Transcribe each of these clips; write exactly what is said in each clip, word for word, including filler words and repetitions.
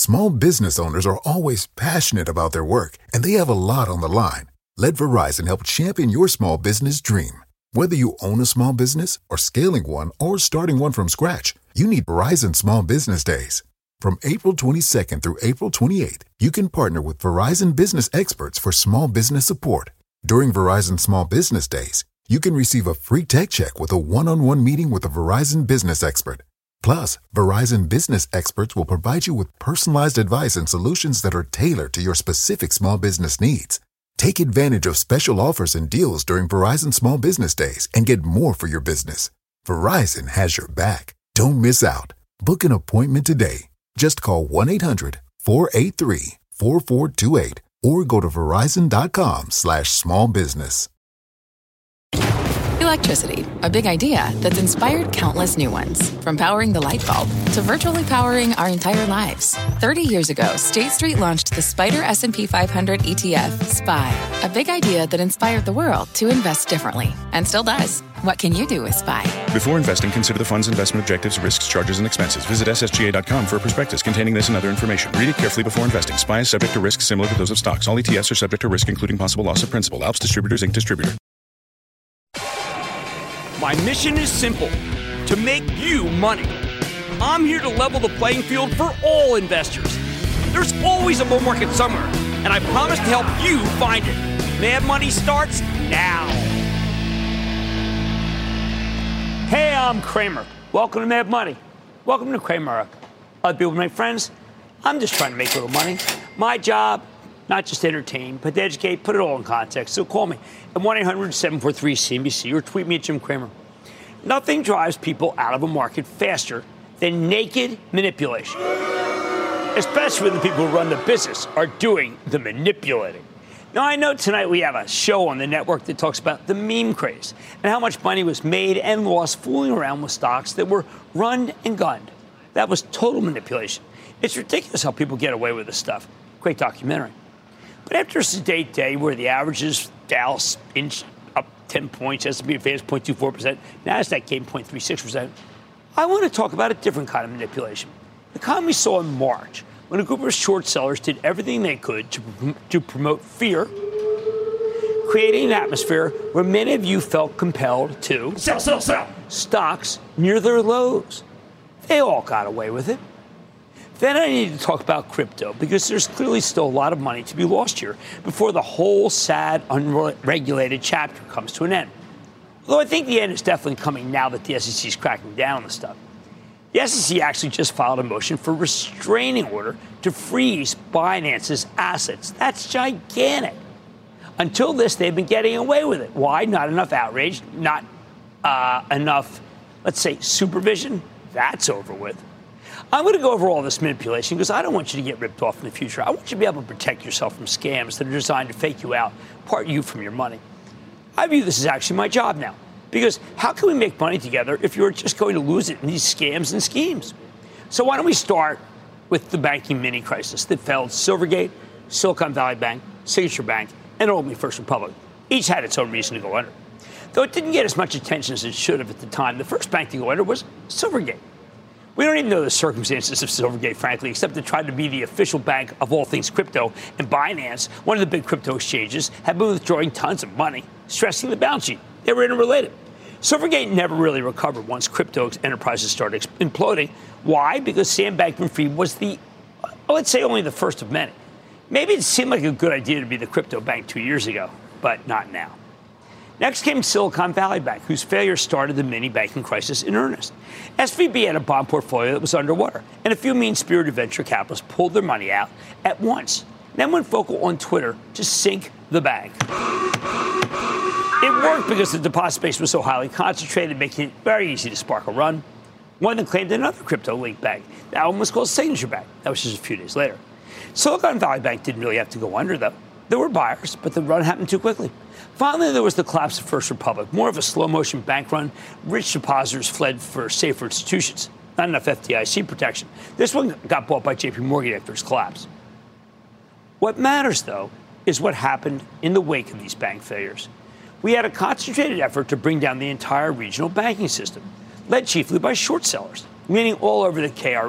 Small business owners are always passionate about their work, and they have a lot on the line. Let Verizon help champion your small business dream. Whether you own a small business or scaling one or starting one from scratch, you need Verizon Small Business Days. From April twenty-second through April twenty-eighth, you can partner with Verizon business experts for small business support. During Verizon Small Business Days, you can receive a free tech check with a one-on-one meeting with a Verizon business expert. Plus, Verizon business experts will provide you with personalized advice and solutions that are tailored to your specific small business needs. Take advantage of special offers and deals during Verizon Small Business Days and get more for your business. Verizon has your back. Don't miss out. Book an appointment today. Just call one eight hundred four eight three four four two eight or go to verizon.com slash small business. Electricity, a big idea that's inspired countless new ones. From powering the light bulb to virtually powering our entire lives. thirty years ago, State Street launched the Spider S and P five hundred E T F, S P Y, a big idea that inspired the world to invest differently, and still does. What can you do with S P Y? Before investing, consider the fund's investment objectives, risks, charges, and expenses. Visit S S G A dot com for a prospectus containing this and other information. Read it carefully before investing. S P Y is subject to risks similar to those of stocks. All E T Fs are subject to risk, including possible loss of principal. Alps Distributors, Incorporated Distributor. My mission is simple, to make you money. I'm here to level the playing field for all investors. There's always a bull market somewhere, and I promise to help you find it. Mad Money starts now. Hey, I'm Cramer. Welcome to Mad Money. Welcome to Cramer. Other people, my friends, I'm just trying to make a little money. My job, not just to entertain, but to educate, put it all in context. So call me at one eight hundred seven four three C N B C or tweet me at Jim Cramer. Nothing drives people out of a market faster than naked manipulation, especially when the people who run the business are doing the manipulating. Now, I know tonight we have a show on the network that talks about the meme craze and how much money was made and lost fooling around with stocks that were run and gunned. That was total manipulation. It's ridiculous how people get away with this stuff. Great documentary. But after a sedate day where the averages, Dow inched up ten points, S and P advanced zero point two four percent, NASDAQ gained zero point three six percent, I want to talk about a different kind of manipulation. The kind we saw in March, when a group of short sellers did everything they could to, to promote fear, creating an atmosphere where many of you felt compelled to sell, sell, sell stocks near their lows. They all got away with it. Then I need to talk about crypto, because there's clearly still a lot of money to be lost here before the whole sad, unregulated chapter comes to an end. Although I think the end is definitely coming now that the S E C is cracking down on the stuff. The S E C actually just filed a motion for restraining order to freeze Binance's assets. That's gigantic. Until this, they've been getting away with it. Why? Not enough outrage, not uh, enough, let's say, supervision. That's over with. I'm going to go over all this manipulation because I don't want you to get ripped off in the future. I want you to be able to protect yourself from scams that are designed to fake you out, part you from your money. I view this as actually my job now, because how can we make money together if you're just going to lose it in these scams and schemes? So why don't we start with the banking mini crisis that failed Silvergate, Silicon Valley Bank, Signature Bank, and ultimately First Republic. Each had its own reason to go under. Though it didn't get as much attention as it should have at the time, the first bank to go under was Silvergate. We don't even know the circumstances of Silvergate, frankly, except it tried to be the official bank of all things crypto, and Binance, one of the big crypto exchanges, had been withdrawing tons of money, stressing the balance sheet. They were interrelated. Silvergate never really recovered once crypto enterprises started imploding. Why? Because Sam Bankman-Fried was the, let's say, only the first of many. Maybe it seemed like a good idea to be the crypto bank two years ago, but not now. Next came Silicon Valley Bank, whose failure started the mini banking crisis in earnest. S V B had a bond portfolio that was underwater, and a few mean-spirited venture capitalists pulled their money out at once, then went vocal on Twitter to sink the bank. It worked because the deposit base was so highly concentrated, making it very easy to spark a run. One that claimed another crypto-linked bank. That one was called Signature Bank. That was just a few days later. Silicon Valley Bank didn't really have to go under, though. There were buyers, but the run happened too quickly. Finally, there was the collapse of First Republic, more of a slow-motion bank run. Rich depositors fled for safer institutions. Not enough F D I C protection. This one got bought by J P Morgan after its collapse. What matters, though, is what happened in the wake of these bank failures. We had a concentrated effort to bring down the entire regional banking system, led chiefly by short sellers, meaning all over the K R E.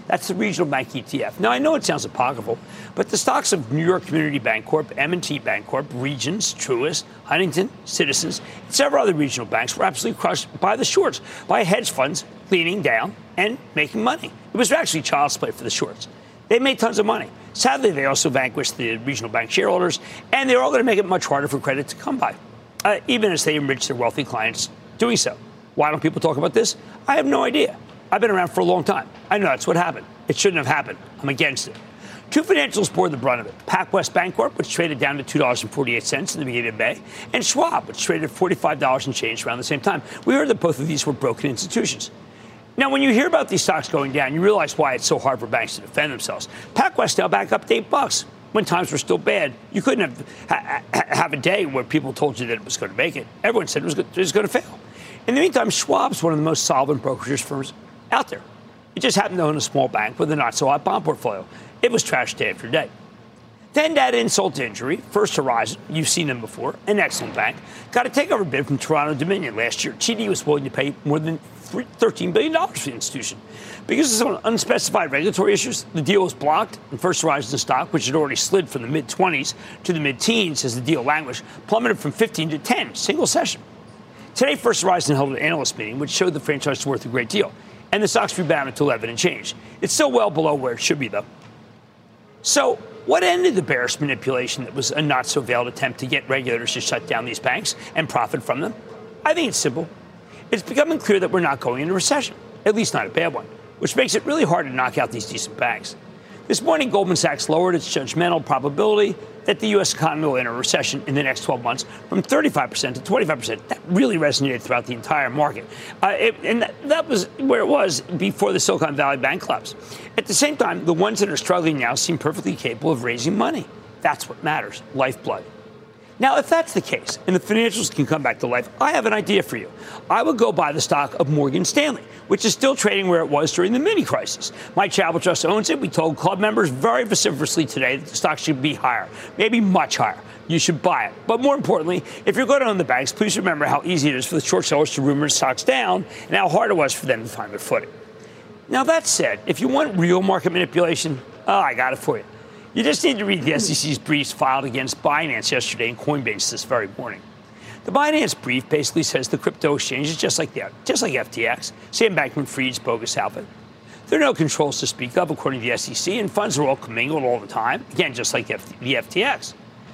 That's the regional bank E T F. Now, I know it sounds apocryphal, but the stocks of New York Community Bancorp, M and T Bancorp, Regions, Truist, Huntington, Citizens, and several other regional banks were absolutely crushed by the shorts, by hedge funds leaning down and making money. It was actually child's play for the shorts. They made tons of money. Sadly, they also vanquished the regional bank shareholders, and they're all going to make it much harder for credit to come by, uh, even as they enrich their wealthy clients doing so. Why don't people talk about this? I have no idea. I've been around for a long time. I know that's what happened. It shouldn't have happened. I'm against it. Two financials bore the brunt of it. PacWest Bancorp, which traded down to two dollars and forty-eight cents in the beginning of May, and Schwab, which traded forty-five dollars and change around the same time. We heard that both of these were broken institutions. Now, when you hear about these stocks going down, you realize why it's so hard for banks to defend themselves. PacWest now back up to eight bucks when times were still bad. You couldn't have ha- have a day where people told you that it was going to make it. Everyone said it was, it was going to fail. In the meantime, Schwab's one of the most solvent brokerage firms out there. It just happened to own a small bank with a not-so-hot bond portfolio. It was trashed day after day. Then that insult to injury, First Horizon, you've seen them before, an excellent bank, got a takeover bid from Toronto Dominion last year. T D was willing to pay more than thirteen billion dollars for the institution. Because of some unspecified regulatory issues, the deal was blocked, and First Horizon stock, which had already slid from the mid-twenties to the mid-teens as the deal languished, plummeted from fifteen to ten, single session. Today, First Horizon held an analyst meeting, which showed the franchise is worth a great deal, and the stock's rebounded to eleven and change. It's still well below where it should be, though. So what ended the bearish manipulation that was a not-so-veiled attempt to get regulators to shut down these banks and profit from them? I think it's simple. It's becoming clear that we're not going into recession, at least not a bad one, which makes it really hard to knock out these decent banks. This morning, Goldman Sachs lowered its judgmental probability that the U S economy will enter a recession in the next twelve months from thirty-five percent to twenty-five percent. That really resonated throughout the entire market. Uh, it, and that, that was where it was before the Silicon Valley Bank collapse. At the same time, the ones that are struggling now seem perfectly capable of raising money. That's what matters, lifeblood. Now, if that's the case, and the financials can come back to life, I have an idea for you. I would go buy the stock of Morgan Stanley, which is still trading where it was during the mini-crisis. My Travel Trust owns it. We told club members very vociferously today that the stock should be higher, maybe much higher. You should buy it. But more importantly, if you're going to own the banks, please remember how easy it is for the short sellers to rumor stocks down and how hard it was for them to find their footing. Now, that said, if you want real market manipulation, oh, I got it for you. You just need to read the S E C's briefs filed against Binance yesterday and Coinbase this very morning. The Binance brief basically says the crypto exchange is just like the, just like F T X, Sam Bankman-Fried's bogus outfit. There are no controls to speak of, according to the S E C, and funds are all commingled all the time, again, just like the F T X.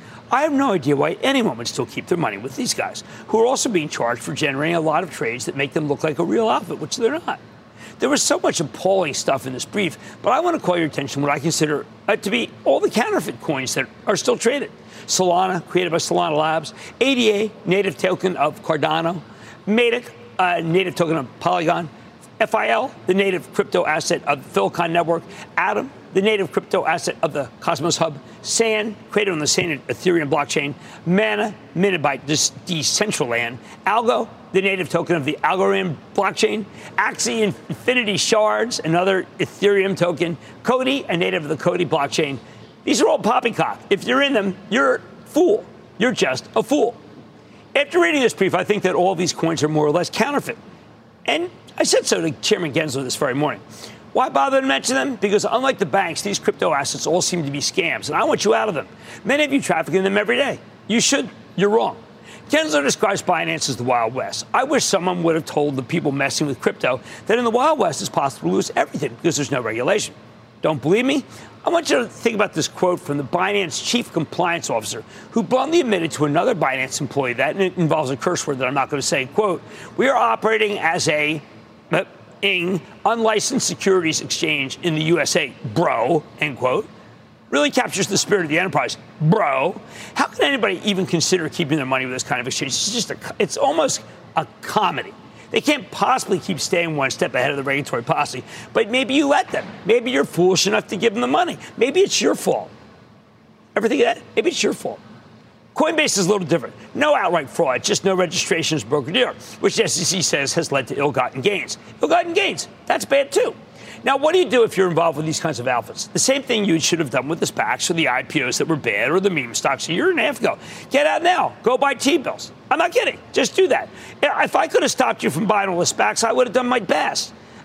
I have no idea why anyone would still keep their money with these guys, who are also being charged for generating a lot of trades that make them look like a real outfit, which they're not. There was so much appalling stuff in this brief, but I want to call your attention to what I consider uh, to be all the counterfeit coins that are still traded. Solana, created by Solana Labs, A D A, native token of Cardano, Matic, uh, native token of Polygon, F I L, the native crypto asset of the Filicon Network, Atom, the native crypto asset of the Cosmos Hub, Sand, created on the Sand Ethereum blockchain, Mana, minted by Decentraland, Algo, the native token of the Algorand blockchain, Axie Infinity Shards, another Ethereum token, Cody, a native of the Cody blockchain. These are all poppycock. If you're in them, you're a fool. You're just a fool. After reading this brief, I think that all these coins are more or less counterfeit. And I said so to Chairman Gensler this very morning. Why bother to mention them? Because unlike the banks, these crypto assets all seem to be scams, and I want you out of them. Many of you traffic in them every day. You should. You're wrong. Gensler describes Binance as the Wild West. I wish someone would have told the people messing with crypto that in the Wild West it's possible to lose everything because there's no regulation. Don't believe me? I want you to think about this quote from the Binance chief compliance officer, who bluntly admitted to another Binance employee that, and it involves a curse word that I'm not going to say, quote, "We are operating as a uh, ing, unlicensed securities exchange in the U S A, bro," end quote. Really captures the spirit of the enterprise, bro. How can anybody even consider keeping their money with this kind of exchange? It's just a, it's almost a comedy. They can't possibly keep staying one step ahead of the regulatory posse, but maybe you let them. Maybe you're foolish enough to give them the money. Maybe it's your fault. Ever think of that? Maybe it's your fault. Coinbase is a little different. No outright fraud, just no registration as broker-dealer, which the S E C says has led to ill-gotten gains. Ill-gotten gains, that's bad too. Now, what do you do if you're involved with these kinds of outfits? The same thing you should have done with the SPACs or the I P Os that were bad or the meme stocks a year and a half ago. Get out now. Go buy T-bills. I'm not kidding. Just do that. If I could have stopped you from buying all the SPACs, I would have done my best.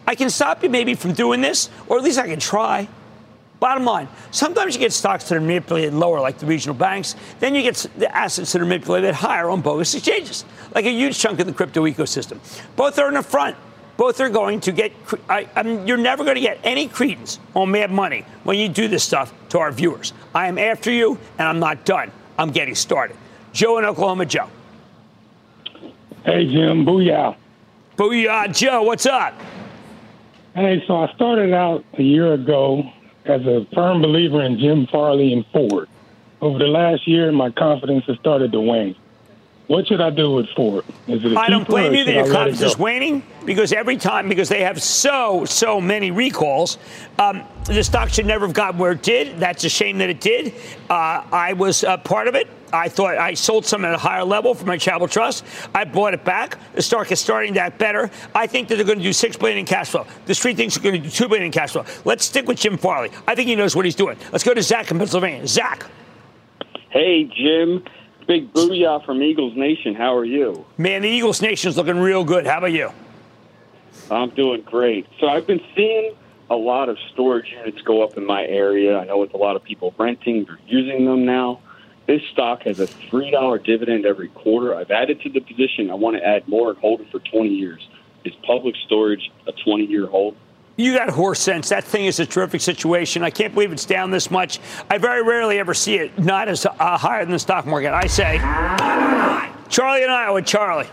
I can stop you maybe from doing this, or at least I can try. Bottom line, sometimes you get stocks that are manipulated lower, like the regional banks. Then you get the assets that are manipulated higher on bogus exchanges, like a huge chunk of the crypto ecosystem. Both are in the front. Both are going to get, I, I mean, you're never going to get any credence on Mad Money when you do this stuff to our viewers. I am after you, and I'm not done. I'm getting started. Joe in Oklahoma. Joe. Hey, Jim. Booyah. Booyah. Joe, what's up? Hey, so I started out a year ago as a firm believer in Jim Farley and Ford. Over the last year, my confidence has started to wane. What should I do with Ford? Is it a I don't blame you that your confidence is go? waning, because every time, because they have so, so many recalls, um, the stock should never have gotten where it did. That's a shame that it did. Uh, I was uh, part of it. I thought I sold some at a higher level for my Charitable Trust. I bought it back. The stock is starting to act better. I think that they're going to do six billion dollars in cash flow. The street thinks they're going to do two billion dollars in cash flow. Let's stick with Jim Farley. I think he knows what he's doing. Let's go to Zach in Pennsylvania. Zach. Hey, Jim. Big booyah from Eagles Nation. How are you? Man, the Eagles Nation is looking real good. How about you? I'm doing great. So I've been seeing a lot of storage units go up in my area. I know it's a lot of people renting. They're using them now. This stock has a three dollar dividend every quarter. I've added to the position. I want to add more and hold it for twenty years. Is Public Storage a twenty-year hold? You got horse sense. That thing is a terrific situation. I can't believe it's down this much. I very rarely ever see it not as uh, higher than the stock market. I say, Charlie and Iowa. Charlie.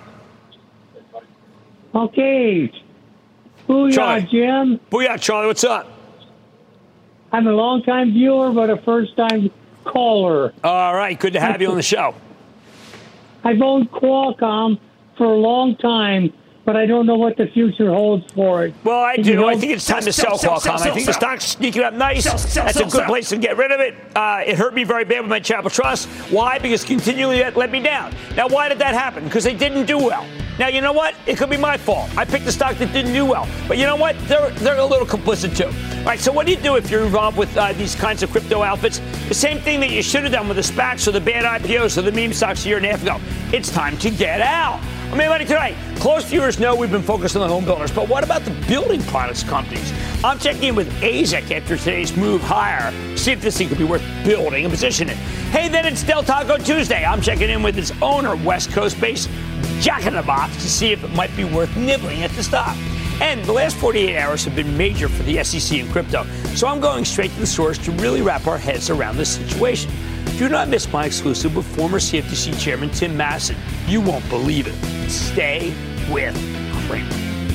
Okay. Booyah, Charlie. Jim. Booyah, Charlie. What's up? I'm a long-time viewer, but a first-time caller. All right. Good to have you on the show. I've owned Qualcomm for a long time, but I don't know what the future holds for it. Well, I Can do. you I help? think it's time to sell, sell, Qualcomm. sell, sell, I think sell. the stock's sneaking up nice. Sell, sell, That's sell, a good sell. place to get rid of it. Uh, it hurt me very bad with my Charitable Trust. Why? Because continually that let me down. Now, why did that happen? Because they didn't do well. Now, you know what? It could be my fault. I picked a stock that didn't do well. But you know what? They're, they're a little complicit, too. All right, so what do you do if you're involved with uh, these kinds of crypto outfits? The same thing that you should have done with the SPACs or the bad I P Os or the meme stocks a year and a half ago. It's time to get out. I mean, money tonight. Close viewers know we've been focused on the home builders, but what about the building products companies? I'm checking in with A Z E C after today's move higher. See if this thing could be worth building a position in. Hey, then it's Del Taco Tuesday. I'm checking in with its owner, West Coast-based Jack in the Box, to see if it might be worth nibbling at the stock. And the last forty-eight hours have been major for the S E C and crypto, so I'm going straight to the source to really wrap our heads around this situation. Do not miss my exclusive with former C F T C Chairman Tim Masson. You won't believe it. Stay with Cramer.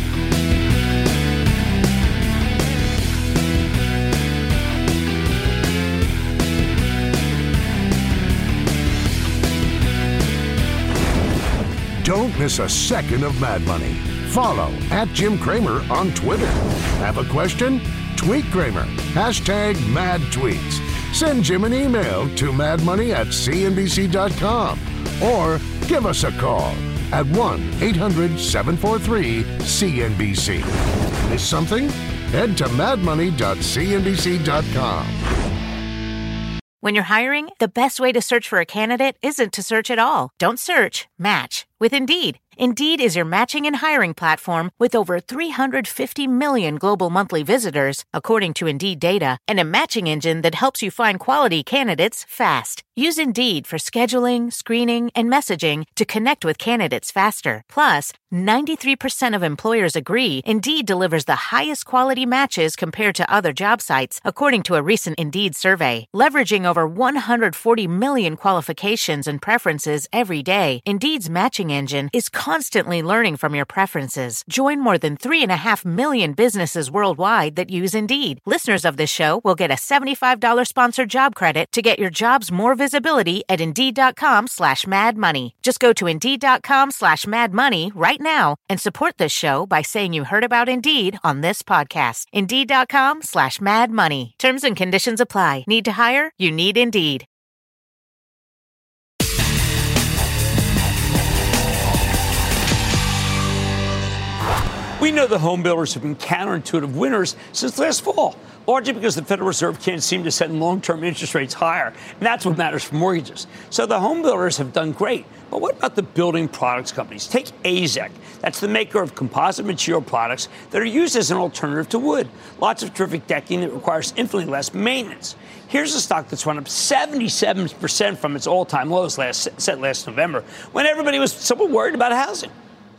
Don't miss a second of Mad Money. Follow at Jim Cramer on Twitter. Have a question? Tweet Cramer. Hashtag Mad Tweets. Send Jim an email to madmoney at c n b c dot com or give us a call at one eight hundred seven four three C N B C. Miss something? Head to mad money dot c n b c dot com. When you're hiring, the best way to search for a candidate isn't to search at all. Don't search, match with Indeed. Indeed is your matching and hiring platform with over three hundred fifty million global monthly visitors, according to Indeed data, and a matching engine that helps you find quality candidates fast. Use Indeed for scheduling, screening, and messaging to connect with candidates faster. Plus, ninety-three percent of employers agree Indeed delivers the highest quality matches compared to other job sites, according to a recent Indeed survey. Leveraging over one hundred forty million qualifications and preferences every day, Indeed's matching engine is constantly learning from your preferences. Join more than three and a half million businesses worldwide that use Indeed. Listeners of this show will get a seventy-five dollars sponsored job credit to get your jobs more visibility at Indeed.com slash Mad Money. Just go to Indeed.com slash Mad Money right now and support this show by saying you heard about Indeed on this podcast. Indeed.com slash Mad Money. Terms and conditions apply. Need to hire? You need Indeed. We know the home builders have been counterintuitive winners since last fall. largely because the Federal Reserve can't seem to set long-term interest rates higher. And that's what matters for mortgages. So the home builders have done great. But what about the building products companies? Take AZEK. That's the maker of composite material products that are used as an alternative to wood. Lots of terrific decking that requires infinitely less maintenance. Here's a stock that's run up seventy-seven percent from its all-time lows last, set last November, when everybody was somewhat worried about housing.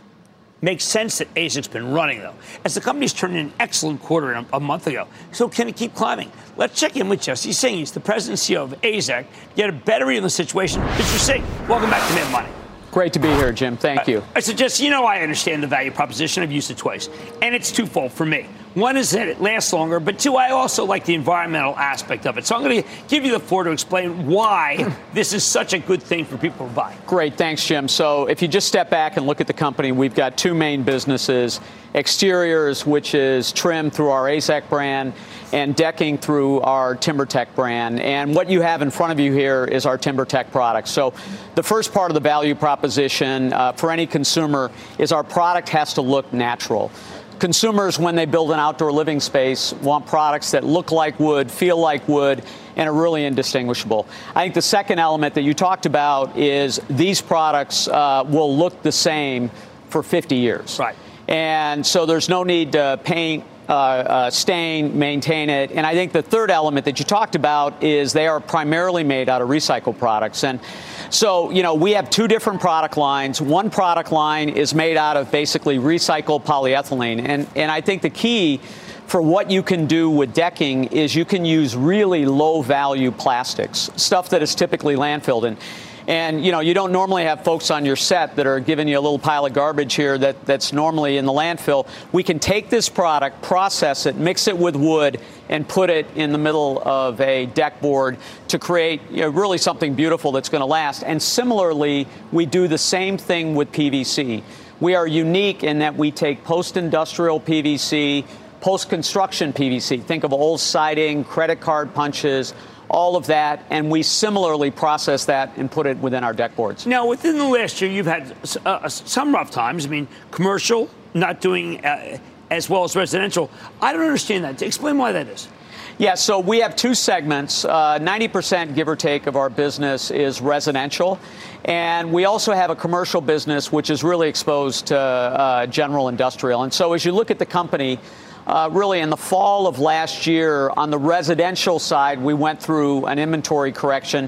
Makes sense that AZEK's been running, though, as the company's turned in an excellent quarter a, a month ago. So can it keep climbing? Let's check in with Jesse Singh. He's the president and C E O of AZEK. Get a better read on the situation. Mister Singh, welcome back to Mad Money. Great to be here, Jim. Thank you. I suggest, you know, I understand the value proposition. I've used it twice. And it's twofold for me. One is that it lasts longer, but two, I also like the environmental aspect of it. So I'm going to give you the floor to explain why this is such a good thing for people to buy. Great. Thanks, Jim. So if you just step back and look at the company, we've got two main businesses: exteriors, which is trim through our AZEK brand, and decking through our TimberTech brand. And what you have in front of you here is our TimberTech products. So the first part of the value proposition uh, for any consumer is our product has to look natural. Consumers, when they build an outdoor living space, want products that look like wood, feel like wood, and are really indistinguishable. I think the second element that you talked about is these products uh, will look the same for fifty years. Right. And so there's no need to paint, uh, uh, stain, maintain it. And I think the third element that you talked about is they are primarily made out of recycled products. And so, you know, we have two different product lines. One product line is made out of basically recycled polyethylene. And, and I think the key for what you can do with decking is you can use really low value plastics, stuff that is typically landfilled. And, and you know, you don't normally have folks on your set that are giving you a little pile of garbage here that, that's normally in the landfill. We can take this product, process it, mix it with wood, and put it in the middle of a deck board to create, you know, really something beautiful that's going to last. And similarly, we do the same thing with P V C. We are unique in that we take post-industrial P V C, post-construction P V C. Think of old siding, credit card punches, all of that, and we similarly process that and put it within our deck boards. Now, within the last year, you've had uh, some rough times. I mean, commercial not doing uh, as well as residential. I don't understand that. Explain why that is. Yeah, so we have two segments. Uh, ninety percent, give or take, of our business is residential. And we also have a commercial business, which is really exposed to uh, general industrial. And so as you look at the company, Uh, really, in the fall of last year, on the residential side, we went through an inventory correction,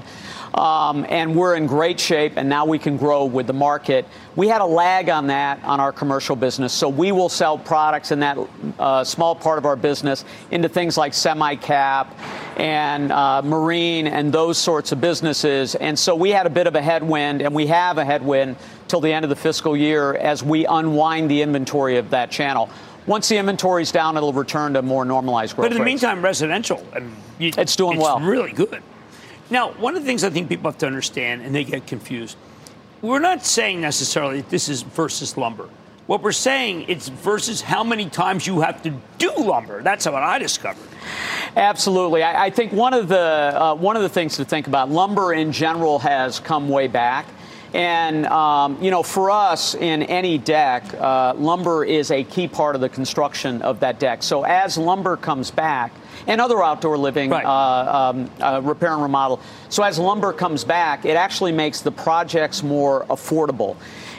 um, and we're in great shape, and now we can grow with the market. We had a lag on that on our commercial business, so we will sell products in that uh, small part of our business into things like semi-cap and uh, marine and those sorts of businesses. And so we had a bit of a headwind, and we have a headwind till the end of the fiscal year as we unwind the inventory of that channel. Once the inventory's down, it'll return to more normalized growth But in the rates. meantime, residential, I mean, you, it's doing it's well. It's really good. Now, one of the things I think people have to understand, and they get confused, we're not saying necessarily that this is versus lumber. What we're saying, it's versus how many times you have to do lumber. That's what I discovered. Absolutely. I, I think one of the uh, one of the things to think about, lumber in general has come way back. And, um, you know, for us in any deck, uh, lumber is a key part of the construction of that deck. So as lumber comes back, and other outdoor living, right. uh, um, uh, repair and remodel, so as lumber comes back, it actually makes the projects more affordable.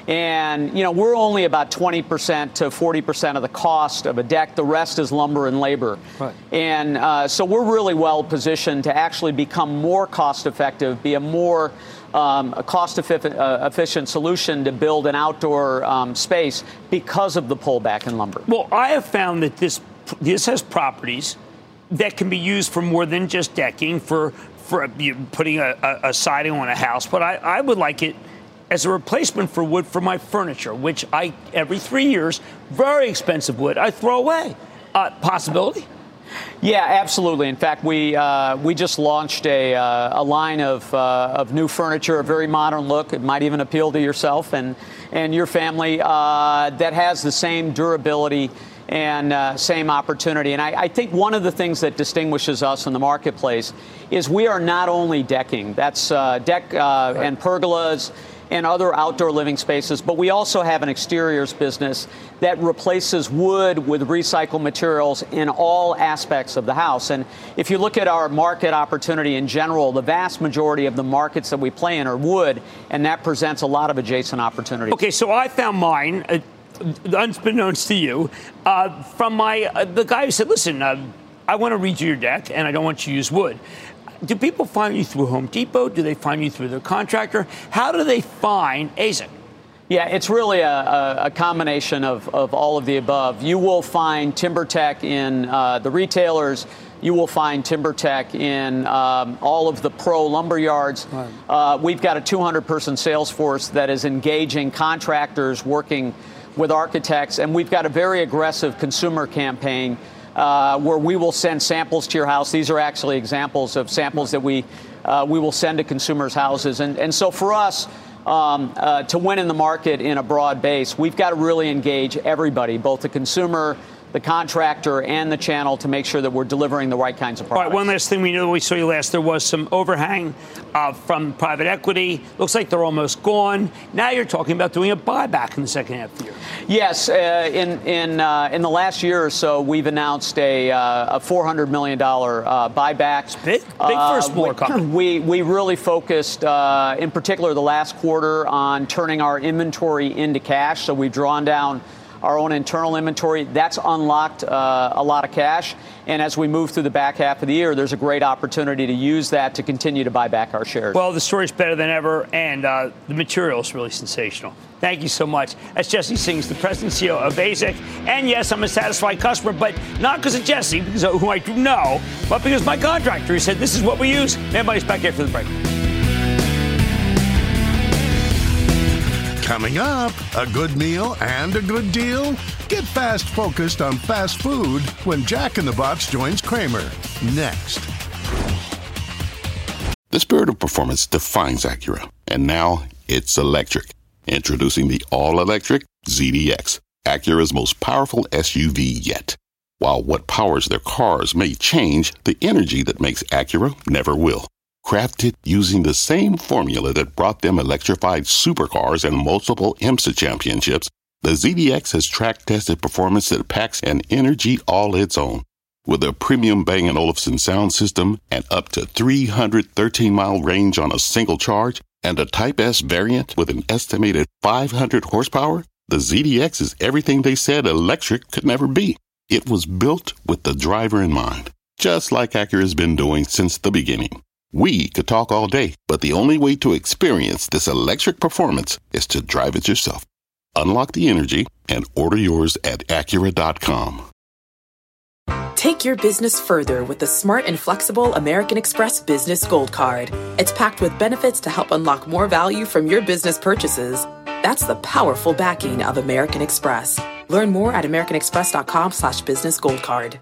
And, you know, we're only about twenty percent to forty percent of the cost of a deck. The rest is lumber and labor. Right. And uh, so we're really well positioned to actually become more cost effective, be a more Um, a cost-efficient uh, efficient solution to build an outdoor um, space because of the pullback in lumber. Well, I have found that this this has properties that can be used for more than just decking, for for you putting a, a, a siding on a house. But I, I would like it as a replacement for wood for my furniture, which I every three years, very expensive wood, I throw away. Uh, possibility? Yeah, absolutely. In fact, we uh, we just launched a, uh, a line of uh, of new furniture, a very modern look. It might even appeal to yourself and and your family. Uh, that has the same durability and uh, same opportunity. And I, I think one of the things that distinguishes us in the marketplace is we are not only decking. That's uh, deck uh, right. and pergolas and other outdoor living spaces. But we also have an exteriors business that replaces wood with recycled materials in all aspects of the house. And if you look at our market opportunity in general, the vast majority of the markets that we play in are wood, and that presents a lot of adjacent opportunities. Okay, so I found mine, uh, unbeknownst to you, uh, from my uh, the guy who said, listen, uh, I want to redo your deck, and I don't want you to use wood. Do people find you through Home Depot? Do they find you through their contractor? How do they find A Z E K? Yeah, it's really a, a, a combination of, of all of the above. You will find TimberTech in uh, the retailers. You will find TimberTech in um, all of the pro lumber yards. Right. Uh, we've got a two hundred person sales force that is engaging contractors, working with architects, and we've got a very aggressive consumer campaign uh, where we will send samples to your house. These are actually examples of samples that we uh, we will send to consumers' houses. And, and so for us, um, uh, to win in the market in a broad base, we've got to really engage everybody, both the consumer, the contractor, and the channel, to make sure that we're delivering the right kinds of products. All right, one last thing. We know we saw you last. There was some overhang uh, from private equity. Looks like they're almost gone. Now you're talking about doing a buyback in the second half of the year. Yes. Uh, in in uh, in the last year or so, we've announced a, uh, a four hundred million dollars uh, buyback. It's big, big for a smaller uh, company. We, we really focused, uh, in particular, the last quarter on turning our inventory into cash. So we've drawn down our own internal inventory. That's unlocked uh, a lot of cash. And as we move through the back half of the year, there's a great opportunity to use that to continue to buy back our shares. Well, the story's better than ever, and uh, the material is really sensational. Thank you so much. That's Jesse Singh, the president and C E O of A Z E K. And yes, I'm a satisfied customer, but not because of Jesse, because of who I do know, but because my contractor, he said, this is what we use. Everybody's back after the break. Coming up, a good meal and a good deal? Get fast focused on fast food when Jack in the Box joins Cramer. Next. The spirit of performance defines Acura, and now it's electric. Introducing the all-electric Z D X, Acura's most powerful S U V yet. While what powers their cars may change, the energy that makes Acura never will. Crafted using the same formula that brought them electrified supercars and multiple IMSA championships, the Z D X has track-tested performance that packs an energy all its own. With a premium Bang and Olufsen sound system and up to three hundred thirteen mile range on a single charge, and a Type S variant with an estimated five hundred horsepower, the Z D X is everything they said electric could never be. It was built with the driver in mind, just like Acura's been doing since the beginning. We could talk all day, but the only way to experience this electric performance is to drive it yourself. Unlock the energy and order yours at Acura dot com. Take your business further with the smart and flexible American Express Business Gold Card. It's packed with benefits to help unlock more value from your business purchases. That's the powerful backing of American Express. Learn more at American Express dot com slash business gold card.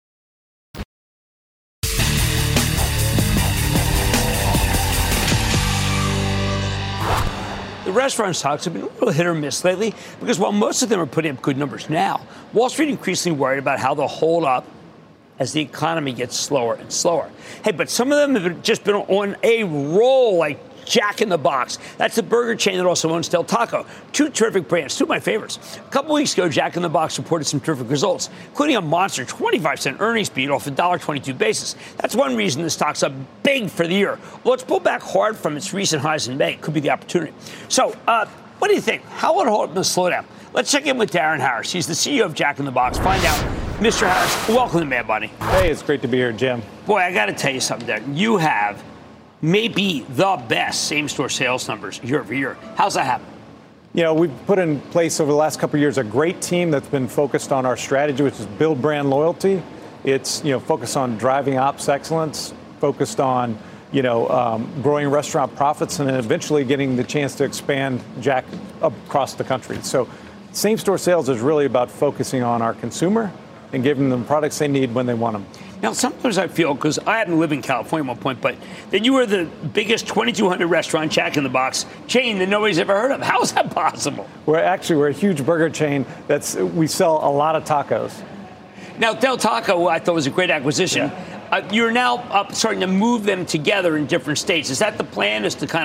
The restaurant stocks have been a little hit or miss lately because while most of them are putting up good numbers now, Wall Street increasingly worried about how they'll hold up as the economy gets slower and slower. Hey, but some of them have just been on a roll, like Jack in the Box. That's the burger chain that also owns Del Taco. Two terrific brands, two of my favorites. A couple weeks ago, Jack in the Box reported some terrific results, including a monster twenty-five cent earnings beat off a one dollar twenty-two basis. That's one reason the stock's up big for the year. Well, it's pulled back hard from its recent highs in May. It could be the opportunity. So, uh, what do you think? How will it hold up in the slowdown? Let's check in with Darren Harris. He's the C E O of Jack in the Box. Find out. Mister Harris, welcome to Mad Money. Hey, it's great to be here, Jim. Boy, I got to tell you something, Darren. You have maybe the best same-store sales numbers year over year. How's that happen? You know, we've put in place over the last couple of years a great team that's been focused on our strategy, which is build brand loyalty. It's, you know, focused on driving ops excellence, focused on, you know, um, growing restaurant profits, and then eventually getting the chance to expand Jack across the country. So same-store sales is really about focusing on our consumer and giving them products they need when they want them. Now, sometimes I feel, because I happen to live in California at one point, but that you are the biggest twenty-two hundred restaurant Jack in the Box chain that nobody's ever heard of. How is that possible? We're actually, we're a huge burger chain. That's, we sell a lot of tacos. Now, Del Taco, I thought was a great acquisition. Yeah. Uh, you're now up starting to move them together in different states. Is that the plan, is to kind of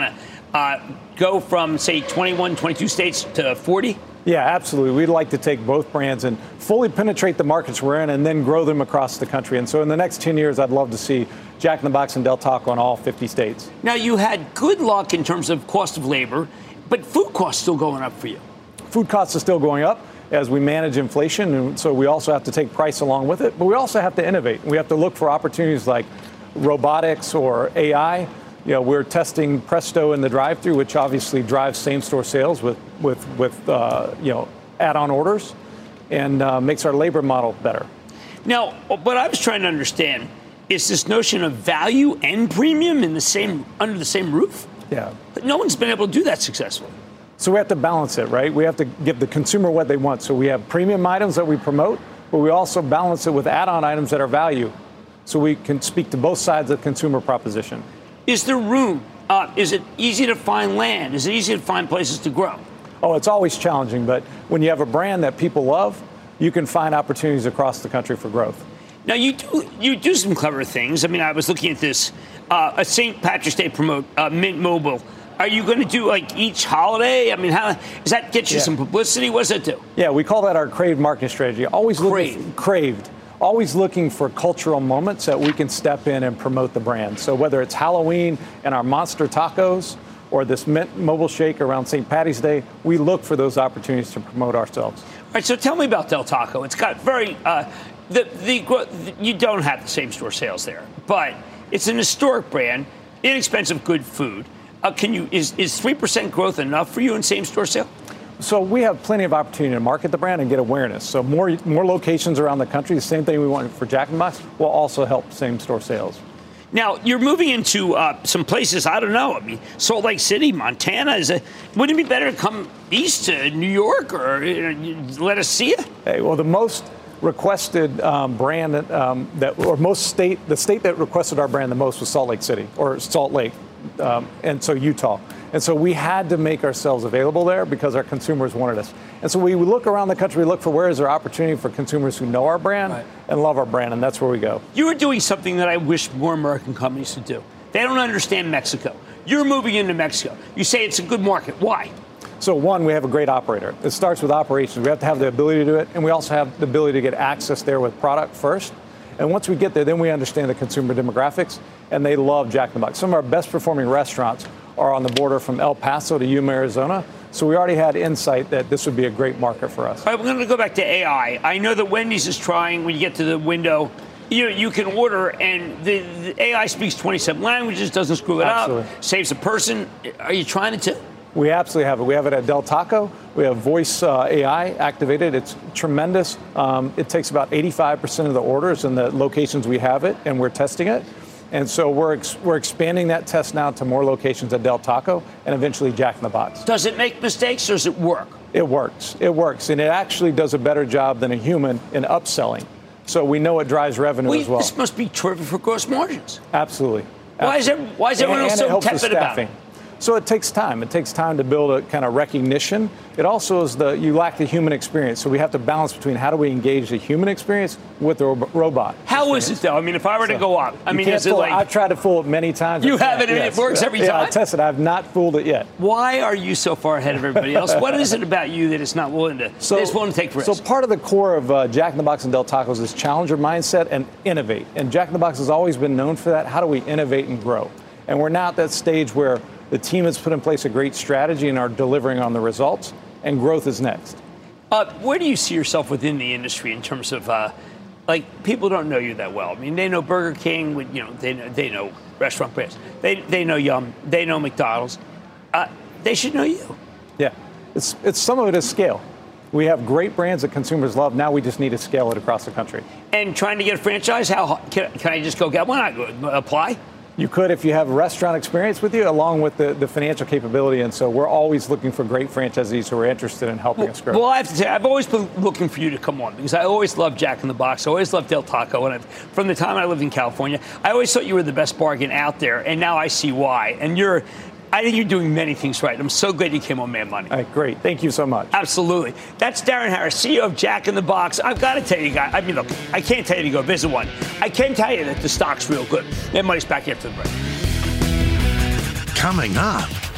uh, go from, say, twenty-one, twenty-two states to forty? Yeah, absolutely. We'd like to take both brands and fully penetrate the markets we're in and then grow them across the country. And so in the next ten years, I'd love to see Jack in the Box and Del Taco in all fifty states. Now, you had good luck in terms of cost of labor, but food costs still going up for you. Food costs are still going up as we manage inflation, and so we also have to take price along with it. But we also have to innovate. We have to look for opportunities like robotics or A I. You know, we're testing Presto in the drive-thru, which obviously drives same-store sales with with with uh, you know add-on orders, and uh, makes our labor model better. Now, what I was trying to understand is this notion of value and premium in the same under the same roof. Yeah, but no one's been able to do that successfully. So we have to balance it, right? We have to give the consumer what they want. So we have premium items that we promote, but we also balance it with add-on items that are value, so we can speak to both sides of the consumer proposition. Is there room? Uh, is it easy to find land? Is it easy to find places to grow? Oh, it's always challenging, but when you have a brand that people love, you can find opportunities across the country for growth. Now, you do you do some clever things. I mean, I was looking at this, uh, a Saint Patrick's Day promote, uh, Mint Mobile. Are you going to do like each holiday? I mean, how does that get you yeah. some publicity? What does that do? Yeah, we call that our craved marketing strategy. Always Crave. looking for, craved. Always looking for cultural moments that we can step in and promote the brand. So whether it's Halloween and our monster tacos or this Mint Mobile Shake around Saint Patty's Day, we look for those opportunities to promote ourselves. All right, so tell me about Del Taco. It's got very, uh, the, the you don't have the same store sales there, but it's an historic brand, inexpensive, good food. Uh, can you, is, is three percent growth enough for you in same store sale? So we have plenty of opportunity to market the brand and get awareness. So more more locations around the country, the same thing we want for Jack in the Box, will also help same-store sales. Now, you're moving into uh, some places, I don't know, I mean, Salt Lake City, Montana. Is it, wouldn't it be better to come east to New York or you know, let us see it? Hey, well, the most requested um, brand um, that, or most state, the state that requested our brand the most was Salt Lake City, or Salt Lake, um, and so Utah. And so we had to make ourselves available there because our consumers wanted us. And so we look around the country, look for where is there opportunity for consumers who know our brand right. and love our brand, and that's where we go. You are doing something that I wish more American companies would do. They don't understand Mexico. You're moving into Mexico. You say it's a good market. Why? So one, we have a great operator. It starts with operations. We have to have the ability to do it, and we also have the ability to get access there with product first. And once we get there, then we understand the consumer demographics, and they love Jack in the Box. Some of our best performing restaurants are on the border from El Paso to Yuma, Arizona. So we already had insight that this would be a great market for us. All right, we're going to go back to A I. I know that Wendy's is trying, when you get to the window, you you can order, and the, the A I speaks twenty-seven languages, doesn't screw it Absolutely. up, saves a person. Are you trying it to? We absolutely have it. We have it at Del Taco. We have voice uh, A I activated. It's tremendous. Um, it takes about eighty-five percent of the orders in the locations we have it, and we're testing it. And so we're ex- we're expanding that test now to more locations at Del Taco and eventually Jack in the Box. Does it make mistakes or does it work? It works. It works. And it actually does a better job than a human in upselling. So we know it drives revenue well, as well. This must be terrific for gross margins. Absolutely. Why is, there, why is everyone and, else and so tepid about it? So it takes time. It takes time to build a kind of recognition. It also is the, you lack the human experience. So we have to balance between how do we engage the human experience with the ro- robot. How experience. Is it though? I mean, if I were to so go up, I mean, is it like. I've tried to fool it many times. You have it and yes. it works every yeah, time? Yeah, I tested it. I've not fooled it yet. Why are you so far ahead of everybody else? What is it about you that it's not willing to, so, it's willing to take risks? So part of the core of uh, Jack in the Box and Del Tacos is challenger mindset and innovate. And Jack in the Box has always been known for that. How do we innovate and grow? And we're now at that stage where the team has put in place a great strategy and are delivering on the results, and growth is next. Uh, where do you see yourself within the industry in terms of, uh, like, people don't know you that well? I mean, they know Burger King, you know, they know, they know restaurant brands. They they know Yum, they know McDonald's. Uh, they should know you. Yeah, it's it's some of it is scale. We have great brands that consumers love. Now we just need to scale it across the country. And trying to get a franchise, how can, can I just go get one? I go apply? You could if you have restaurant experience with you, along with the, the financial capability. And so we're always looking for great franchisees who are interested in helping well, us grow. Well, I have to say, I've always been looking for you to come on because I always loved Jack in the Box. I always loved Del Taco. And I've, from the time I lived in California, I always thought you were the best bargain out there. And now I see why. And you're, I think you're doing many things right. I'm so glad you came on Mad Money. All right, great. Thank you so much. Absolutely. That's Darren Harris, C E O of Jack in the Box. I've got to tell you guys, I mean, look, I can't tell you to go visit one. I can tell you that the stock's real good. Mad Money's back after the break. Coming up,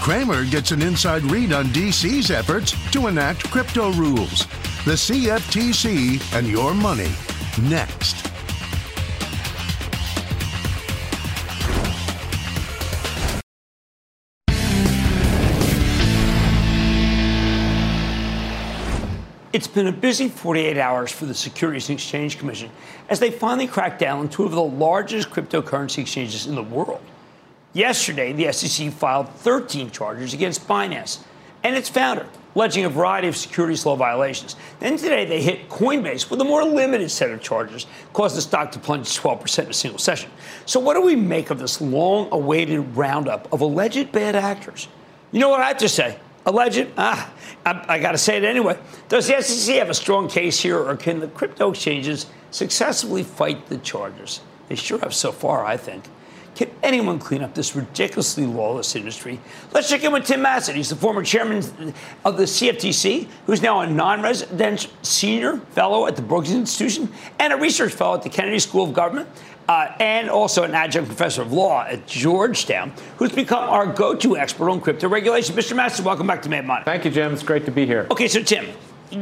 Cramer gets an inside read on D C's efforts to enact crypto rules. The C F T C and your money. Next. It's been a busy forty-eight hours for the Securities and Exchange Commission as they finally cracked down on two of the largest cryptocurrency exchanges in the world. Yesterday, the S E C filed thirteen charges against Binance and its founder, alleging a variety of securities law violations. Then today, they hit Coinbase with a more limited set of charges, caused the stock to plunge twelve percent in a single session. So what do we make of this long-awaited roundup of alleged bad actors? You know what I have to say? Alleged? Ah, I, I got to say it anyway. Does the S E C have a strong case here, or can the crypto exchanges successfully fight the charges? They sure have so far, I think. Can anyone clean up this ridiculously lawless industry? Let's check in with Tim Massett. He's the former chairman of the C F T C, who's now a non-resident senior fellow at the Brookings Institution and a research fellow at the Kennedy School of Government, uh, and also an adjunct professor of law at Georgetown, who's become our go-to expert on crypto regulation. Mister Massett, welcome back to Mad Money. Thank you, Jim. It's great to be here. Okay, so Tim,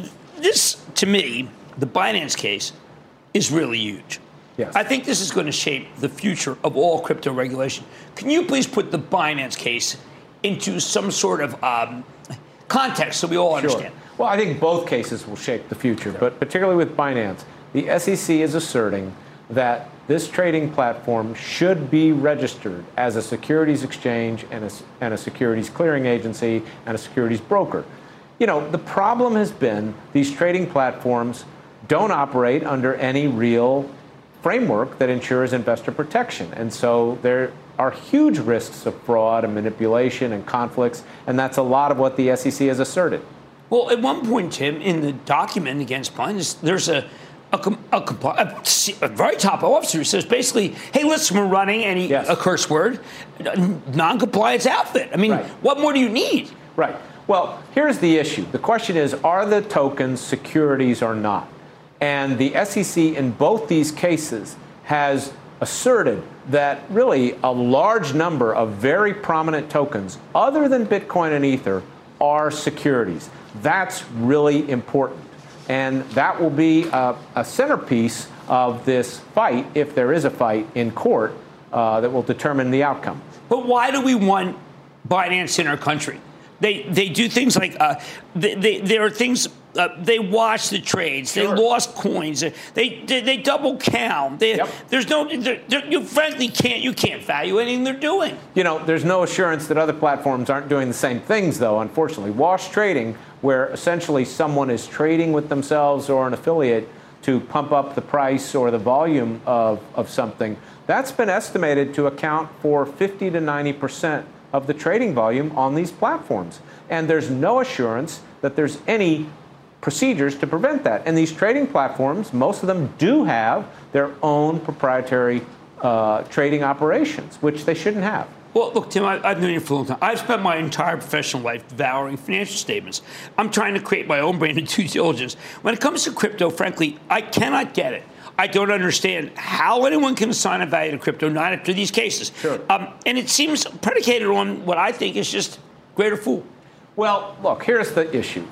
this, to me, the Binance case is really huge. Yes. I think this is going to shape the future of all crypto regulation. Can you please put the Binance case into some sort of um, context so we all understand? Sure. Well, I think both cases will shape the future, but particularly with Binance, the S E C is asserting that this trading platform should be registered as a securities exchange and a, and a securities clearing agency and a securities broker. You know, the problem has been these trading platforms don't operate under any real framework that ensures investor protection. And so there are huge risks of fraud and manipulation and conflicts, and that's a lot of what the S E C has asserted. Well, at one point, Tim, in the document against Binance, there's a a, a, a, a very top officer who says basically, hey, listen, we're running any yes. a curse word, non-compliance outfit. I mean, right. What more do you need? Right. Well, here's the issue. The question is, are the tokens securities or not? And the S E C in both these cases has asserted that really a large number of very prominent tokens, other than Bitcoin and Ether, are securities. That's really important. And that will be a, a centerpiece of this fight, if there is a fight in court, uh, that will determine the outcome. But why do we want Binance in our country? They they do things like uh, they, they, there are things. Uh, they watch the trades. Sure. They lost coins. They they, they double count. They, yep. There's no. They're, they're, you frankly can't. You can't value anything they're doing. You know, there's no assurance that other platforms aren't doing the same things, though. Unfortunately, wash trading, where essentially someone is trading with themselves or an affiliate to pump up the price or the volume of of something, that's been estimated to account for fifty to ninety percent of the trading volume on these platforms. And there's no assurance that there's any procedures to prevent that. And these trading platforms, most of them do have their own proprietary uh, trading operations, which they shouldn't have. Well, look, Tim, I, I've known you for a long time. I've spent my entire professional life devouring financial statements. I'm trying to create my own brand of due diligence. When it comes to crypto, frankly, I cannot get it. I don't understand how anyone can assign a value to crypto, not after these cases. Sure. Um, and it seems predicated on what I think is just greater fool. Well, look, here's the issue.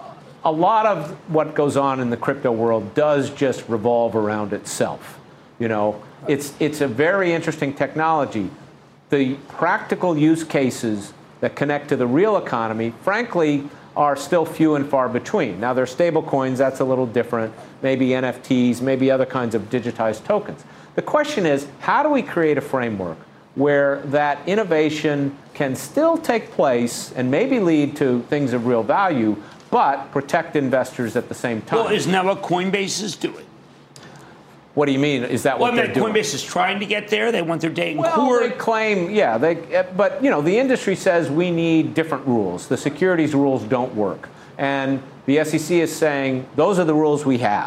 A lot of what goes on in the crypto world does just revolve around itself. You know, it's it's a very interesting technology. The practical use cases that connect to the real economy, frankly, are still few and far between. Now, there are stable coins, that's a little different, maybe N F Ts, maybe other kinds of digitized tokens. The question is, how do we create a framework where that innovation can still take place and maybe lead to things of real value, but protect investors at the same time? Well, isn't that what Coinbase is doing? What do you mean? Is that well, what I they're mean, doing? Coinbase is trying to get there. They want their day in well, court. They claim, yeah, they. But you know, the industry says we need different rules. The securities rules don't work, and the S E C is saying those are the rules we have.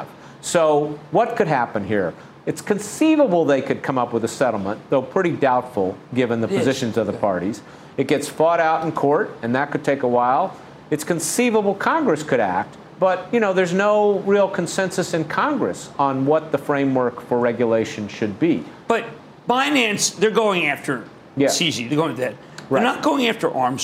So what could happen here? It's conceivable they could come up with a settlement, though pretty doubtful given the it positions is. of the parties. It gets fought out in court, and that could take a while. It's conceivable Congress could act. But, you know, there's no real consensus in Congress on what the framework for regulation should be. But Binance, they're going after yeah. C Z. They're going after that. Right. They're not going after Armstrong.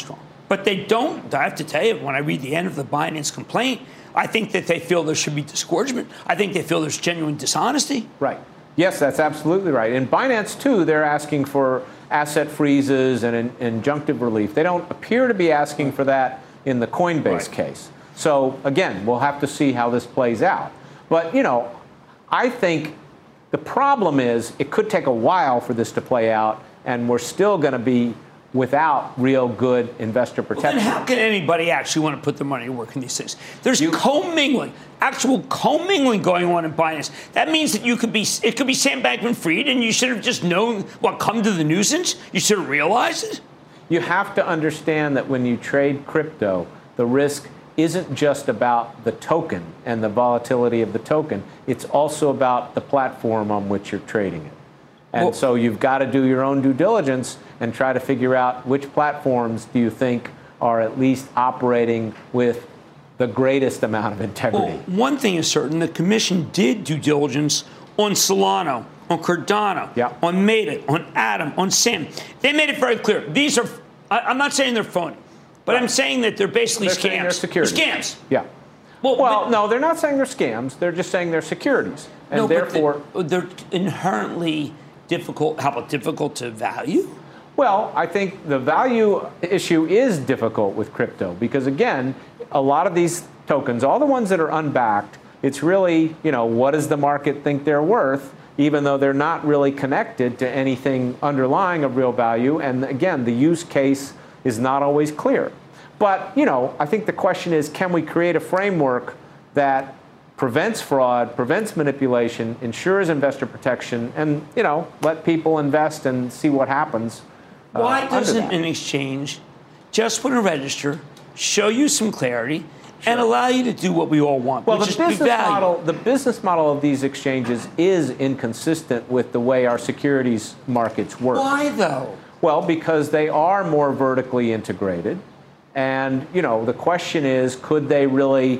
But they don't. I have to tell you, when I read the end of the Binance complaint, I think that they feel there should be disgorgement. I think they feel there's genuine dishonesty. Right. Yes, that's absolutely right. In Binance, too, they're asking for asset freezes and in, injunctive relief. They don't appear to be asking for that in the Coinbase right. case. So, again, we'll have to see how this plays out. But, you know, I think the problem is it could take a while for this to play out, and we're still going to be without real good investor protection. Well, then how can anybody actually want to put their money to work in these things? There's you, commingling, actual commingling going on in Binance. That means that you could be, it could be Sam Bankman-Fried, and you should have just known what come to the nuisance. You should have realized it. You have to understand that when you trade crypto, the risk isn't just about the token and the volatility of the token. It's also about the platform on which you're trading it. And well, so you've got to do your own due diligence and try to figure out which platforms do you think are at least operating with the greatest amount of integrity. Well, one thing is certain, the commission did due diligence on Solana, on Cardano, yeah. on Matic, on Atom, on Sam. They made it very clear. These are, I, I'm not saying they're phony, but right. I'm saying that they're basically they're scams. They're securities. They're scams. Yeah. Well, well, no, they're not saying they're scams. They're just saying they're securities. And no, therefore, but they're, they're inherently difficult. How about difficult to value? Well, I think the value issue is difficult with crypto because, again, a lot of these tokens, all the ones that are unbacked, it's really, you know, what does the market think they're worth, even though they're not really connected to anything underlying of real value. And, again, the use case is not always clear. But, you know, I think the question is, can we create a framework that prevents fraud, prevents manipulation, ensures investor protection, and, you know, let people invest and see what happens? Uh, Why doesn't an exchange just want to register, show you some clarity, sure. and allow you to do what we all want? Well, which the is business model, the business model of these exchanges is inconsistent with the way our securities markets work. Why, though? Well, because they are more vertically integrated. And, you know, the question is, could they really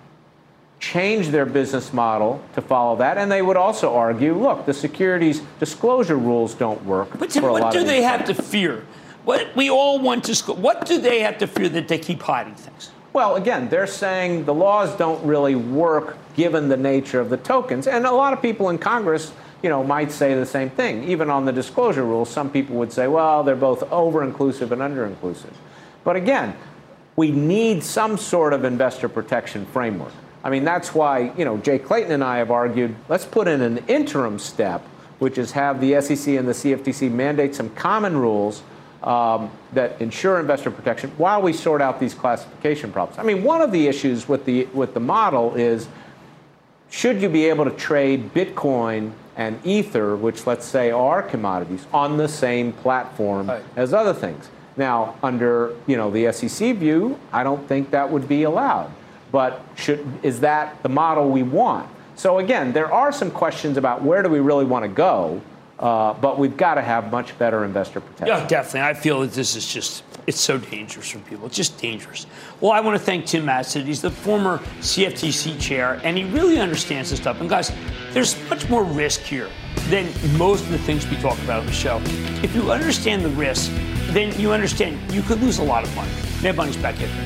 change their business model to follow that? And they would also argue, look, the securities disclosure rules don't work. But Tim, for a what lot do of they these have to fear? What we all want to school. What do they have to fear that they keep hiding things? Well, again, they're saying the laws don't really work given the nature of the tokens. And a lot of people in Congress, you know, might say the same thing. Even on the disclosure rules, some people would say, well, they're both over-inclusive and under-inclusive. But again, we need some sort of investor protection framework. I mean, that's why, you know, Jay Clayton and I have argued, let's put in an interim step, which is have the S E C and the C F T C mandate some common rules um, that ensure investor protection while we sort out these classification problems. I mean, one of the issues with the with the model is, should you be able to trade Bitcoin and Ether, which let's say are commodities, on the same platform right. as other things? Now, under, you know, the S E C view, I don't think that would be allowed. But should, is that the model we want? So, again, there are some questions about where do we really want to go, uh, but we've got to have much better investor protection. Yeah, definitely. I feel that this is just, it's so dangerous for people. It's just dangerous. Well, I want to thank Tim Matson. He's the former C F T C chair, and he really understands this stuff. And, guys, there's much more risk here than most of the things we talk about on the show. If you understand the risk, then you understand you could lose a lot of money. Mad Money's back here.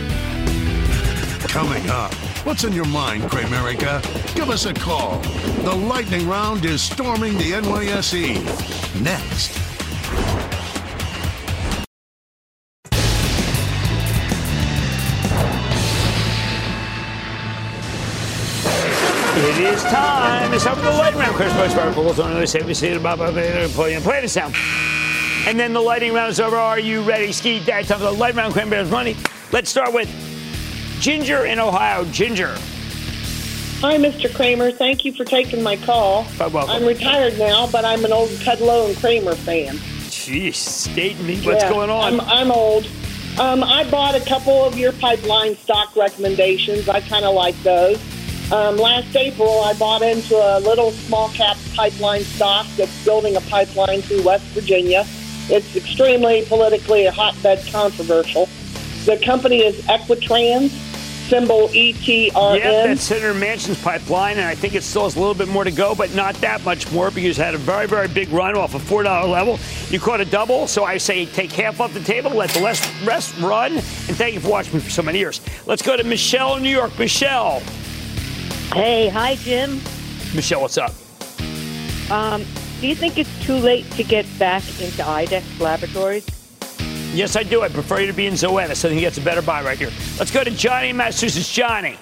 Coming up, what's in your mind, Cramerica? Give us a call. The lightning round is storming the N Y S E. Next. It is time. It's time for the lightning round. Chris Bush, Barry Bull's on the say we see it about play and play the sound. And then the lightning round is over. Are you ready? Ski day. Time for the lightning round. Cranberries money. Let's start with Ginger in Ohio. Ginger. Hi, Mister Cramer. Thank you for taking my call. You're welcome. I'm retired now, but I'm an old Kudlow and Kramer fan. Jeez, state me what's yeah, going on. I'm, I'm old. Um, I bought a couple of your pipeline stock recommendations. I kind of like those. Um, last April, I bought into a little small cap pipeline stock that's building a pipeline through West Virginia. It's extremely politically a hotbed controversial. The company is Equitrans. symbol E T R N. Yeah, that's Senator Manchin's pipeline, and I think it still has a little bit more to go, but not that much more because it had a very, very big run off a four dollar level. You caught a double, so I say take half off the table, let the rest run, and thank you for watching me for so many years. Let's go to Michelle in New York. Michelle. Hey, hi, Jim. Michelle, what's up? Um, do you think it's too late to get back into IDEX Laboratories? Yes, I do. I prefer you to be in Zoetis. I think he gets a better buy right here. Let's go to Johnny in Massachusetts. Johnny.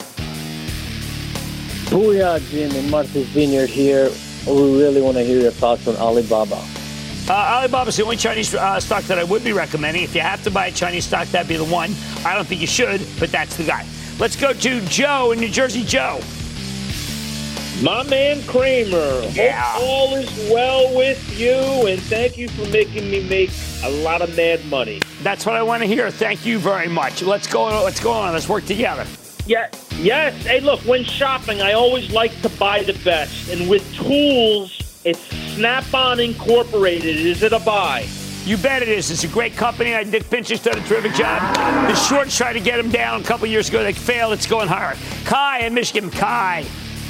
Booyah, Jim, in Martha's Vineyard here. We really want to hear your thoughts on Alibaba. Uh, Alibaba's the only Chinese uh, stock that I would be recommending. If you have to buy a Chinese stock, that'd be the one. I don't think you should, but that's the guy. Let's go to Joe in New Jersey. Joe. My man Cramer, yeah. Hope all is well with you, and thank you for making me make a lot of mad money. That's what I want to hear. Thank you very much. Let's go. Let's go on. Let's work together. Yeah, yes. Hey, look, when shopping, I always like to buy the best, and with tools, it's Snap-on Incorporated. Is it a buy? You bet it is. It's a great company. I Dick Pinch's done a terrific job. The shorts tried to get him down a couple years ago. They failed. It's going higher. Kai in Michigan. Kai.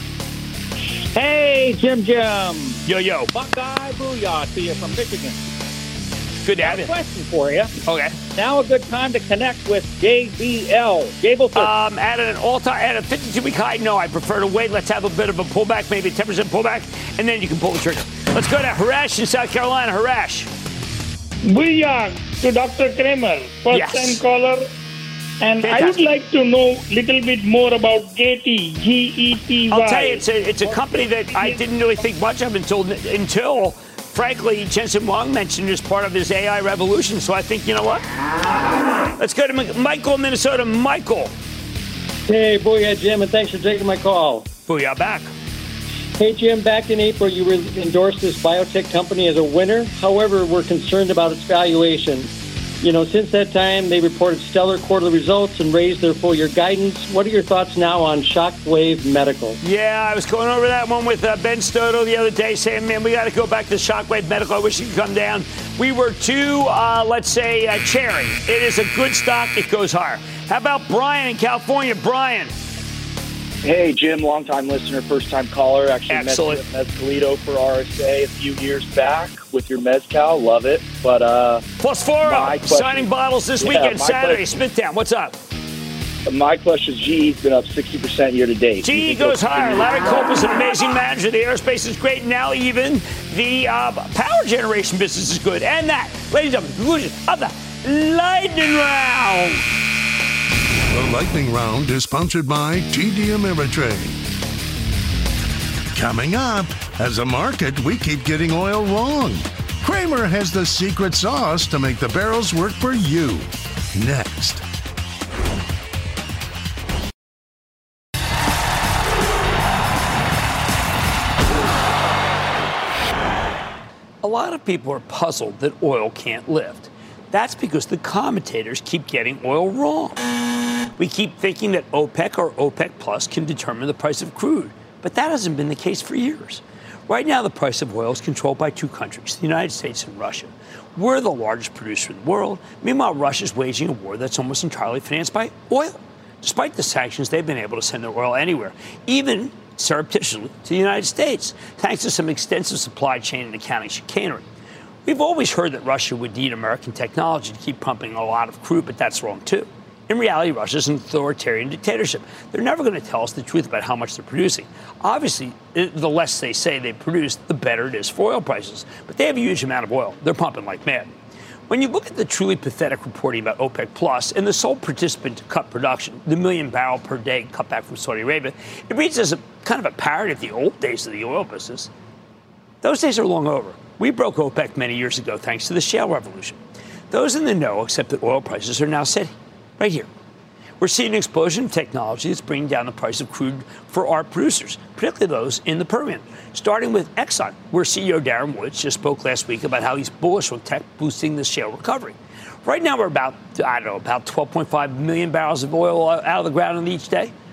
Hey, Jim Jim. Yo, yo. Buckeye booyah to you from Michigan. Good to have you. you. Question for you. Okay. Now a good time to connect with J B L. Gable Um, at an all-time, at a fifty-two week high, no, I prefer to wait. Let's have a bit of a pullback, maybe a ten percent pullback, and then you can pull the trigger. Let's go to Harash in South Carolina. Harash. Booyah to Doctor Cramer, first-time yes. caller. And Fantastic. I would like to know a little bit more about Getty, G E T Y. I'll tell you, it's a, it's a company that I didn't really think much of until, until frankly, Jensen Huang mentioned it as part of his A I revolution. So I think, you know what? Let's go to Michael, Minnesota. Michael. Hey, Booyah, Jim, and thanks for taking my call. Booyah, back. Hey, Jim, back in April, you endorsed this biotech company as a winner. However, we're concerned about its valuation. You know, since that time, they reported stellar quarterly results and raised their full-year guidance. What are your thoughts now on Shockwave Medical? Yeah, I was going over that one with uh, Ben Stoto the other day saying, man, we got to go back to Shockwave Medical. I wish it could come down. We were too, uh, let's say, uh, cherry. It is a good stock. It goes higher. How about Brian in California? Brian. Hey, Jim, longtime listener, first-time caller. Actually Excellent. met you at Mezcalito for R S A a few years back with your Mezcal. Love it. But uh, Plus four, signing bottles this yeah, weekend, Saturday, question, Smithtown. What's up? My question is, G E's been up sixty percent year to date. G E goes higher. Larry Culp is an amazing manager. The aerospace is great. Now even the uh, power generation business is good. And that, ladies and gentlemen, conclusion of the Lightning Round. The Lightning Round is sponsored by T D Ameritrade. Coming up, as a market, we keep getting oil wrong. Cramer has the secret sauce to make the barrels work for you. Next. A lot of people are puzzled that oil can't lift. That's because the commentators keep getting oil wrong. We keep thinking that OPEC or OPEC Plus can determine the price of crude, but that hasn't been the case for years. Right now, the price of oil is controlled by two countries, the United States and Russia. We're the largest producer in the world. Meanwhile, Russia's waging a war that's almost entirely financed by oil. Despite the sanctions, they've been able to send their oil anywhere, even surreptitiously to the United States, thanks to some extensive supply chain and accounting chicanery. We've always heard that Russia would need American technology to keep pumping a lot of crude, but that's wrong, too. In reality, Russia's an authoritarian dictatorship. They're never going to tell us the truth about how much they're producing. Obviously, the less they say they produce, the better it is for oil prices. But they have a huge amount of oil. They're pumping like mad. When you look at the truly pathetic reporting about OPEC Plus and the sole participant to cut production, the million barrel per day cutback from Saudi Arabia, it reads as a kind of a parody of the old days of the oil business. Those days are long over. We broke OPEC many years ago thanks to the shale revolution. Those in the know accept that oil prices are now steady. Right here. We're seeing an explosion of technology that's bringing down the price of crude for our producers, particularly those in the Permian. Starting with Exxon, where C E O Darren Woods just spoke last week about how he's bullish on tech boosting the shale recovery. Right now, we're about, I don't know, about twelve point five million barrels of oil out of the ground each day.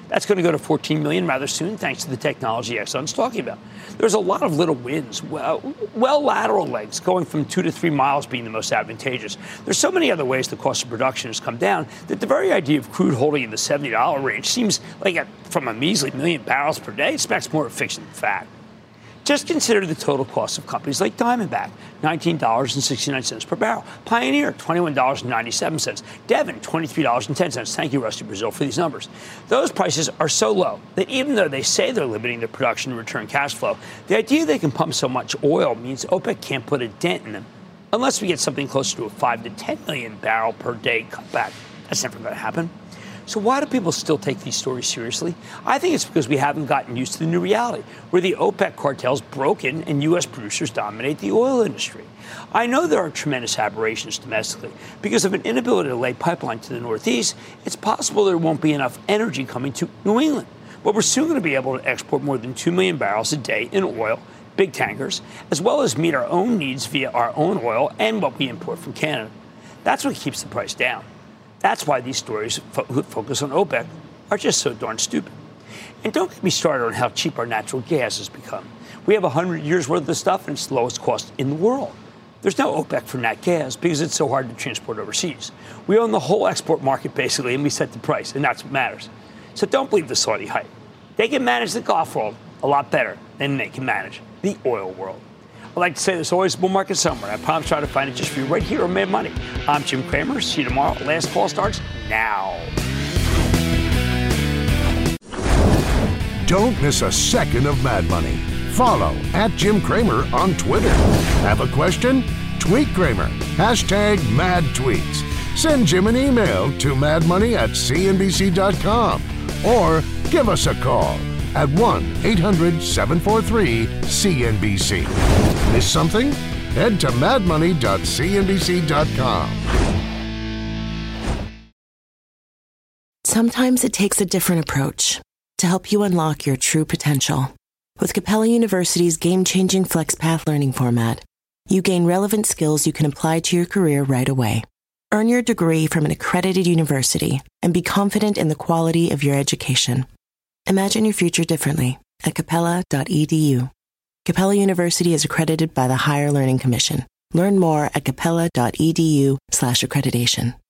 That's going to go to fourteen million rather soon, thanks to the technology Exxon's talking about. There's a lot of little wins, well, well lateral legs, going from two to three miles being the most advantageous. There's so many other ways the cost of production has come down that the very idea of crude holding in the seventy dollars range seems like a, from a measly million barrels per day, it smacks more of fiction than fact. Just consider the total cost of companies like Diamondback, nineteen dollars and sixty-nine cents per barrel. Pioneer, twenty-one dollars and ninety-seven cents. Devon, twenty-three dollars and ten cents. Thank you, Rusty Brazil, for these numbers. Those prices are so low that even though they say they're limiting their production and return cash flow, the idea they can pump so much oil means OPEC can't put a dent in them unless we get something closer to a five to ten million barrel per day cutback. That's never going to happen. So why do people still take these stories seriously? I think it's because we haven't gotten used to the new reality, where the OPEC cartel's broken and U S producers dominate the oil industry. I know there are tremendous aberrations domestically. Because of an inability to lay pipeline to the Northeast, it's possible there won't be enough energy coming to New England. But we're soon going to be able to export more than two million barrels a day in oil, big tankers, as well as meet our own needs via our own oil and what we import from Canada. That's what keeps the price down. That's why these stories fo- focus on OPEC are just so darn stupid. And don't get me started on how cheap our natural gas has become. We have one hundred years worth of stuff and it's the lowest cost in the world. There's no OPEC for nat gas because it's so hard to transport overseas. We own the whole export market basically, and we set the price, and that's what matters. So don't believe the Saudi hype. They can manage the Gulf world a lot better than they can manage the oil world. I like to say there's always a bull market somewhere. I promise to try to find it just for you right here on Mad Money. I'm Jim Cramer. See you tomorrow. Last call starts now. Don't miss a second of Mad Money. Follow at Jim Cramer on Twitter. Have a question? Tweet Cramer. Hashtag mad tweets. Send Jim an email to madmoney at c n b c dot com or give us a call at one eight hundred seven four three C N B C. Miss something? Head to mad money dot c n b c dot com. Sometimes it takes a different approach to help you unlock your true potential. With Capella University's game-changing FlexPath learning format, you gain relevant skills you can apply to your career right away. Earn your degree from an accredited university and be confident in the quality of your education. Imagine your future differently at capella dot e d u. Capella University is accredited by the Higher Learning Commission. Learn more at capella dot e d u slash accreditation.